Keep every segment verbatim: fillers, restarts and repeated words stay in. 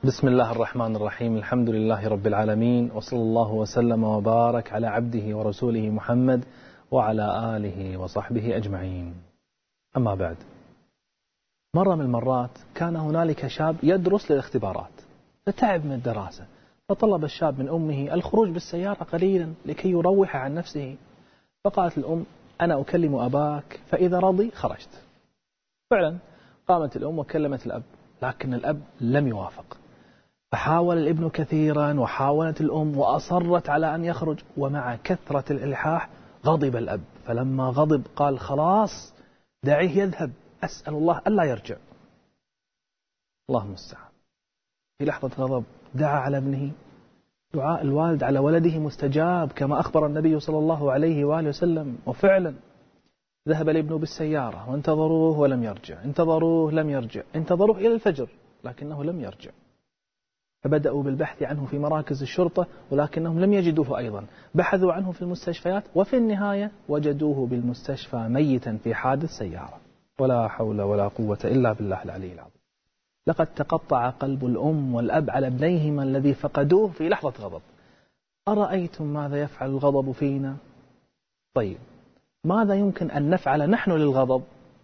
بسم الله الرحمن الرحيم. الحمد لله رب العالمين، وصلى الله وسلم وبارك على عبده ورسوله محمد وعلى آله وصحبه أجمعين. أما بعد، مرة من المرات كان هنالك شاب يدرس للاختبارات، فتعب من الدراسة، فطلب الشاب من أمه الخروج بالسيارة قليلا لكي يروح عن نفسه. فقالت الأم: أنا أكلم أباك فإذا رضي خرجت. فعلا قامت الأم وكلمت الأب، لكن الأب لم يوافق. فحاول الابن كثيرا وحاولت الأم وأصرت على أن يخرج، ومع كثرة الإلحاح غضب الأب. فلما غضب قال: خلاص دعيه يذهب، أسأل الله ألا يرجع. الله المستعان. في لحظة غضب دعا على ابنه. دعاء الوالد على ولده مستجاب كما أخبر النبي صلى الله عليه وآله وسلم. وفعلا ذهب الابن بالسيارة وانتظروه ولم يرجع، انتظروه لم يرجع، انتظروه إلى الفجر لكنه لم يرجع. فبدأوا بالبحث عنه في مراكز الشرطة ولكنهم لم يجدوه أيضا. بحثوا عنه في المستشفيات وفي النهاية وجدوه بالمستشفى ميتا في حادث سيارة. ولا حول ولا قوة إلا بالله العلي العظيم. لقد تقطع قلب الأم والأب على ابنيهما الذي فقدوه في لحظة غضب. أرأيتم ماذا يفعل الغضب فينا؟ طيب، ماذا يمكن أن نفعل نحن للغضب؟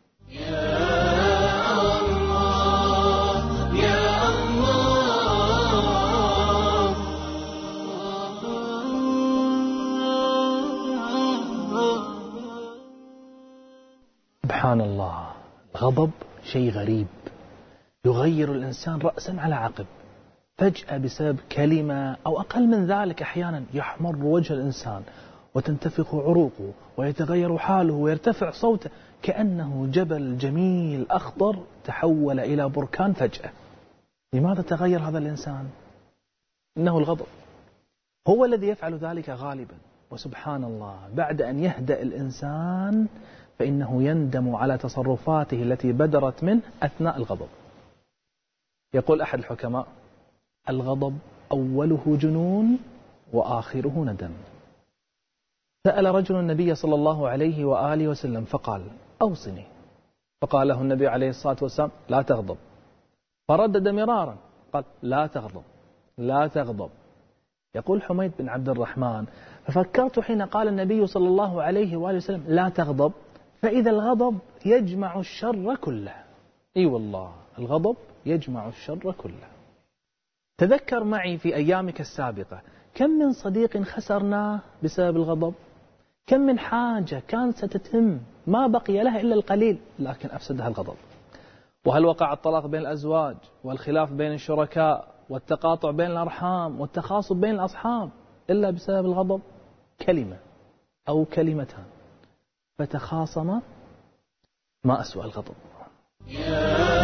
سبحان الله، الغضب شيء غريب يغير الإنسان رأسا على عقب. فجأة بسبب كلمة أو أقل من ذلك أحيانا يحمر وجه الإنسان وتنتفخ عروقه ويتغير حاله ويرتفع صوته كأنه جبل جميل أخضر تحول إلى بركان فجأة. لماذا تغير هذا الإنسان؟ إنه الغضب هو الذي يفعل ذلك غالبا. وسبحان الله، بعد أن يهدأ الإنسان فإنه يندم على تصرفاته التي بدرت منه أثناء الغضب. يقول أحد الحكماء: الغضب أوله جنون وآخره ندم. سأل رجل النبي صلى الله عليه وآله وسلم فقال: أوصني. فقال له النبي عليه الصلاة والسلام: لا تغضب. فردد مرارا قال: لا تغضب لا تغضب. يقول حميد بن عبد الرحمن: ففكرت حين قال النبي صلى الله عليه وآله وسلم لا تغضب، فإذا الغضب يجمع الشر كله. أي والله، الغضب يجمع الشر كله. تذكر معي في أيامك السابقة كم من صديق خسرناه بسبب الغضب، كم من حاجة كانت ستتم ما بقي لها إلا القليل لكن أفسدها الغضب. وهل وقع الطلاق بين الأزواج والخلاف بين الشركاء والتقاطع بين الأرحام والتخاصم بين الأصحاب إلا بسبب الغضب؟ كلمة أو كلمتان فتخاصم، ما أسوأ الغضب. يا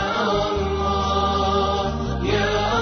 الله يا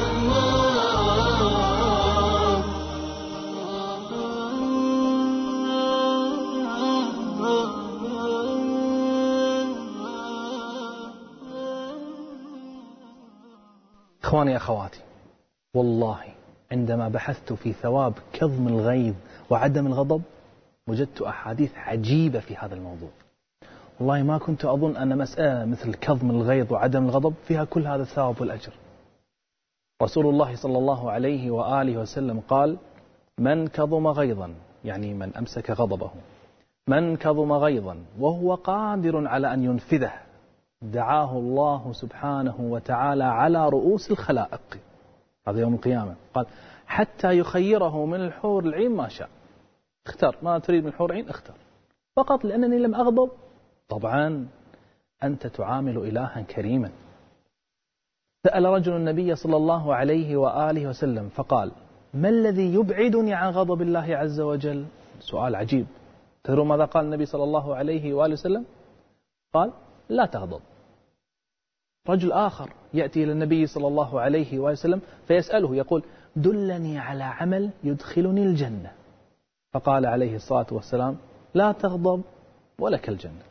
إخواني أخواتي، والله عندما بحثت في ثواب كظم الغيظ وعدم الغضب وجدت أحاديث عجيبة في هذا الموضوع. والله ما كنت أظن أن مسألة مثل كظم الغيظ وعدم الغضب فيها كل هذا الثواب والأجر. رسول الله صلى الله عليه وآله وسلم قال: من كظم غيظا، يعني من أمسك غضبه، من كظم غيظا وهو قادر على أن ينفذه دعاه الله سبحانه وتعالى على رؤوس الخلائق. هذا يوم القيامة. قال: حتى يخيره من الحور العين ما شاء. اختر ما تريد من الحور العين، اختر فقط لأنني لم أغضب. طبعا أنت تعامل إلها كريما. سأل رجل النبي صلى الله عليه وآله وسلم فقال: ما الذي يبعدني عن غضب الله عز وجل؟ سؤال عجيب. تدرون ماذا قال النبي صلى الله عليه وآله وسلم؟ قال: لا تغضب. رجل آخر يأتي إلى النبي صلى الله عليه وآله وسلم فيسأله يقول: دلني على عمل يدخلني الجنة. فقال عليه الصلاة والسلام: لا تغضب ولك الجنة.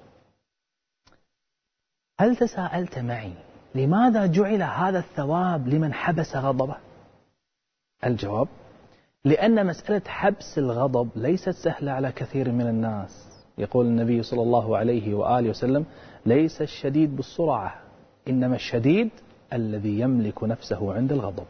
هل تساءلت معي لماذا جعل هذا الثواب لمن حبس غضبه؟ الجواب: لأن مسألة حبس الغضب ليست سهلة على كثير من الناس. يقول النبي صلى الله عليه وآله وسلم: ليس الشديد بالسرعة إنما الشديد الذي يملك نفسه عند الغضب.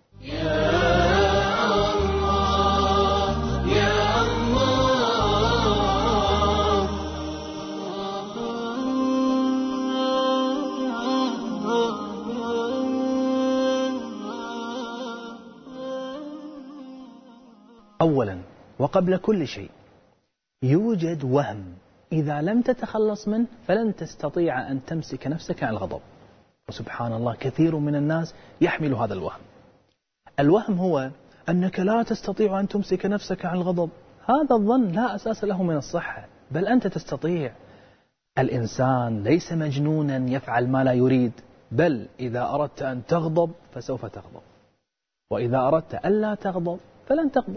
أولا وقبل كل شيء يوجد وهم إذا لم تتخلص منه فلن تستطيع أن تمسك نفسك عن الغضب. وسبحان الله كثير من الناس يحمل هذا الوهم. الوهم هو أنك لا تستطيع أن تمسك نفسك عن الغضب. هذا الظن لا أساس له من الصحة، بل أنت تستطيع. الإنسان ليس مجنونا يفعل ما لا يريد، بل إذا أردت أن تغضب فسوف تغضب، وإذا أردت ألا تغضب فلن تغضب.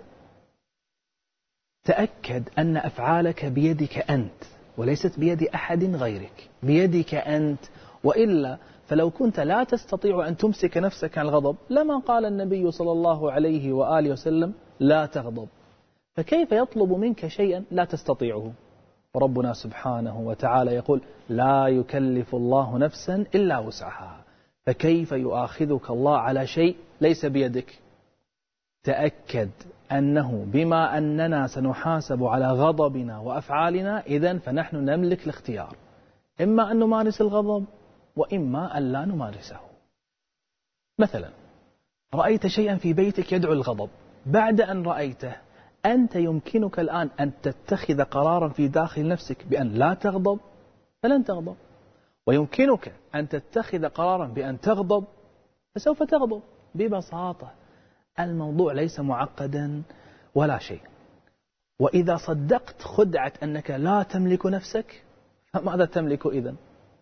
تأكد أن أفعالك بيدك أنت وليست بيد أحد غيرك، بيدك أنت. وإلا فلو كنت لا تستطيع أن تمسك نفسك عن الغضب لما قال النبي صلى الله عليه وآله وسلم لا تغضب. فكيف يطلب منك شيئا لا تستطيعه؟ وربنا سبحانه وتعالى يقول لا يكلف الله نفسا إلا وسعها. فكيف يؤاخذك الله على شيء ليس بيدك؟ تأكد أنه بما أننا سنحاسب على غضبنا وأفعالنا، إذن فنحن نملك الاختيار، إما أن نمارس الغضب وإما أن لا نمارسه. مثلا رأيت شيئا في بيتك يدعو الغضب، بعد أن رأيته أنت يمكنك الآن أن تتخذ قرارا في داخل نفسك بأن لا تغضب فلن تغضب، ويمكنك أن تتخذ قرارا بأن تغضب فسوف تغضب ببساطة. الموضوع ليس معقدا ولا شيء. وإذا صدقت خدعة أنك لا تملك نفسك فماذا تملك إذن؟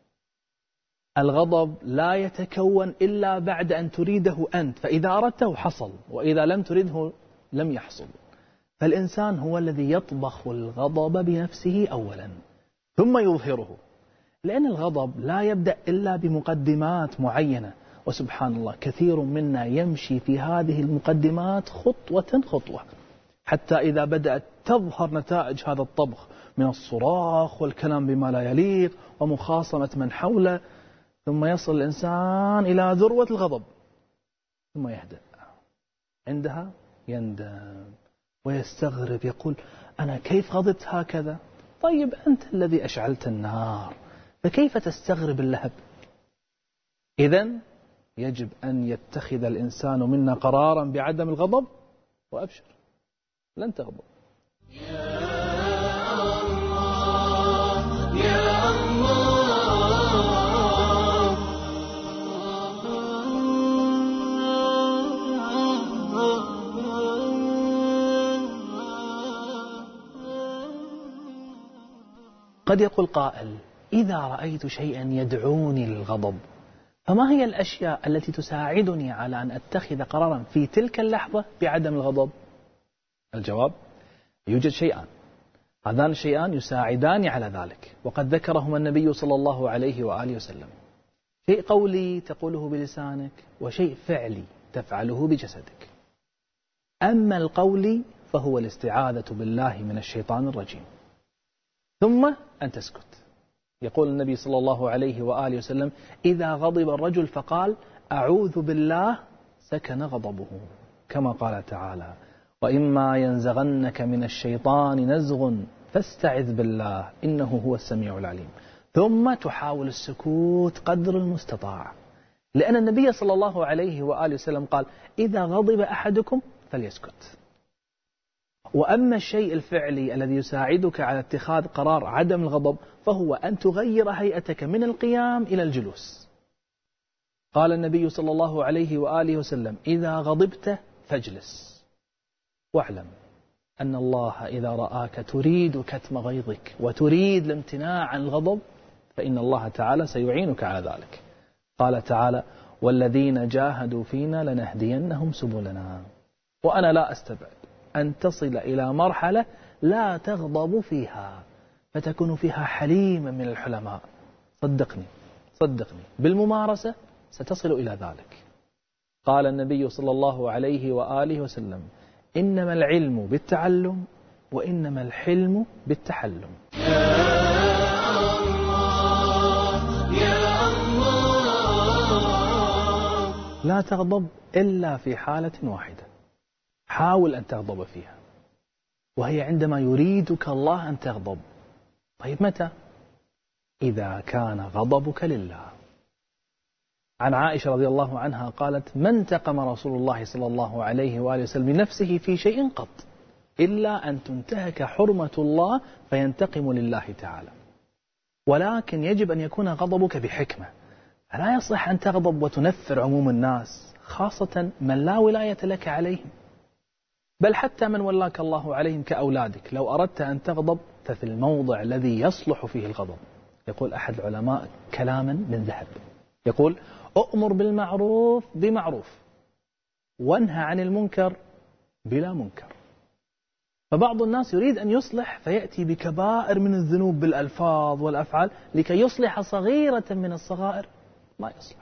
الغضب لا يتكون إلا بعد أن تريده أنت، فإذا أردته حصل، وإذا لم تريده لم يحصل. فالإنسان هو الذي يطبخ الغضب بنفسه أولا ثم يظهره، لأن الغضب لا يبدأ إلا بمقدمات معينة. وسبحان الله كثير منا يمشي في هذه المقدمات خطوة خطوة، حتى إذا بدأت تظهر نتائج هذا الطبخ من الصراخ والكلام بما لا يليق ومخاصمة من حوله، ثم يصل الإنسان إلى ذروة الغضب ثم يهدأ. عندها يندم ويستغرب، يقول أنا كيف غضبت هكذا؟ طيب أنت الذي أشعلت النار، فكيف تستغرب اللهب؟ إذن يجب أن يتخذ الإنسان منا قرارا بعدم الغضب، وأبشر لن تغضب. يا الله يا قد يقول قائل إذا رأيت شيئا يدعوني للغضب فما هي الأشياء التي تساعدني على أن أتخذ قرارا في تلك اللحظة بعدم الغضب؟ الجواب يوجد شيئان، هذان الشيئان يساعدان على ذلك، وقد ذكرهما النبي صلى الله عليه وآله وسلم. شيء قولي تقوله بلسانك، وشيء فعلي تفعله بجسدك. أما القولي فهو الاستعاذة بالله من الشيطان الرجيم، ثم أن تسكت. يقول النبي صلى الله عليه وآله وسلم إذا غضب الرجل فقال أعوذ بالله سكن غضبه، كما قال تعالى وإما ينزغنك من الشيطان نزغ فاستعذ بالله إنه هو السميع العليم. ثم تحاول السكوت قدر المستطاع، لأن النبي صلى الله عليه وآله وسلم قال إذا غضب أحدكم فليسكت. وأما الشيء الفعلي الذي يساعدك على اتخاذ قرار عدم الغضب فهو أن تغير هيئتك من القيام إلى الجلوس. قال النبي صلى الله عليه وآله وسلم إذا غضبت فاجلس، واعلم أن الله إذا رآك تريد كتم غيظك وتريد الامتناع عن الغضب فإن الله تعالى سيعينك على ذلك. قال تعالى والذين جاهدوا فينا لنهدينهم سبلنا. وأنا لا أستبعد أن تصل إلى مرحلة لا تغضب فيها فتكون فيها حليما من الحلماء. صدقني صدقني بالممارسة ستصل إلى ذلك. قال النبي صلى الله عليه وآله وسلم إنما العلم بالتعلم وإنما الحلم بالتحلم. يا الله يا الله لا تغضب إلا في حالة واحدة، حاول أن تغضب فيها، وهي عندما يريدك الله أن تغضب. طيب متى؟ إذا كان غضبك لله. عن عائشة رضي الله عنها قالت: ما انتقم رسول الله صلى الله عليه وآله وسلم لنفسه في شيء قط إلا أن تنتهك حرمة الله فينتقم لله تعالى. ولكن يجب أن يكون غضبك بحكمة، فلا يصح أن تغضب وتنفر عموم الناس، خاصة من لا ولاية لك عليهم، بل حتى من ولاك الله عليهم كأولادك. لو أردت أن تغضب ففي الموضع الذي يصلح فيه الغضب. يقول أحد العلماء كلاما من ذهب، يقول: أؤمر بالمعروف بمعروف وانهى عن المنكر بلا منكر. فبعض الناس يريد أن يصلح فيأتي بكبائر من الذنوب بالألفاظ والأفعال لكي يصلح صغيرة من الصغائر، ما يصلح.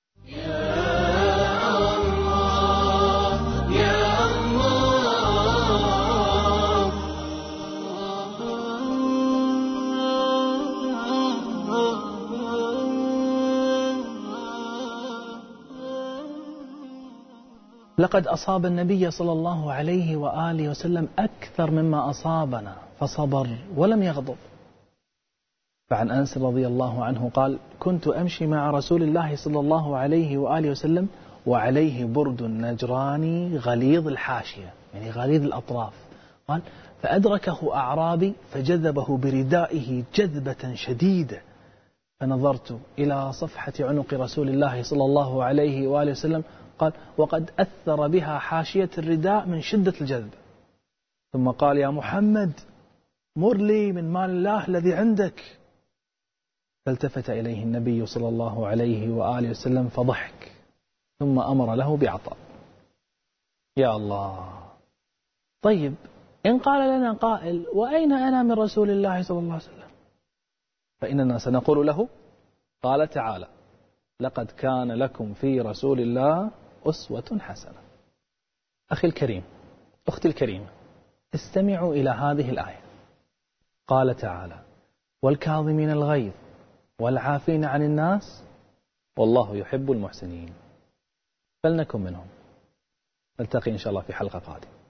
لقد أصاب النبي صلى الله عليه وآله وسلم أكثر مما أصابنا فصبر ولم يغضب. فعن أنس رضي الله عنه قال: كنت أمشي مع رسول الله صلى الله عليه وآله وسلم وعليه برد نجراني غليظ الحاشية، يعني غليظ الأطراف. قال: فأدركه أعرابي فجذبه بردائه جذبة شديدة، فنظرت إلى صفحة عنق رسول الله صلى الله عليه وآله وسلم، قال: وقد أثر بها حاشية الرداء من شدة الجذب. ثم قال: يا محمد مر لي من مال الله الذي عندك. فالتفت إليه النبي صلى الله عليه وآله وسلم فضحك، ثم أمر له بعطاء. يا الله. طيب إن قال لنا قائل: وأين أنا من رسول الله صلى الله عليه وسلم؟ فإننا سنقول له: قال تعالى: لقد كان لكم في رسول الله أسوة حسنة. أخي الكريم، أختي الكريمة، استمعوا إلى هذه الآية. قال تعالى: والكاظمين الغيظ والعافين عن الناس والله يحب المحسنين. فلنكن منهم. نلتقي إن شاء الله في حلقة قادمة.